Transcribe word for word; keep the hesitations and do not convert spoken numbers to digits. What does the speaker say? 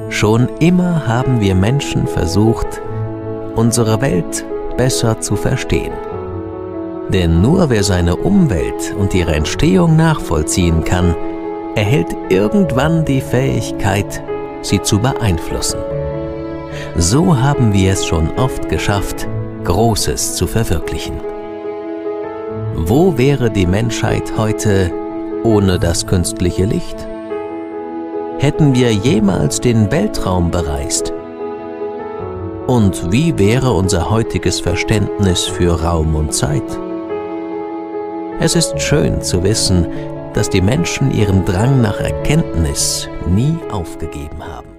Schon immer haben wir Menschen versucht, unsere Welt besser zu verstehen. Denn nur wer seine Umwelt und ihre Entstehung nachvollziehen kann, erhält irgendwann die Fähigkeit, sie zu beeinflussen. So haben wir es schon oft geschafft, Großes zu verwirklichen. Wo wäre die Menschheit heute ohne das künstliche Licht? Hätten wir jemals den Weltraum bereist? Und wie wäre unser heutiges Verständnis für Raum und Zeit? Es ist schön zu wissen, dass die Menschen ihren Drang nach Erkenntnis nie aufgegeben haben.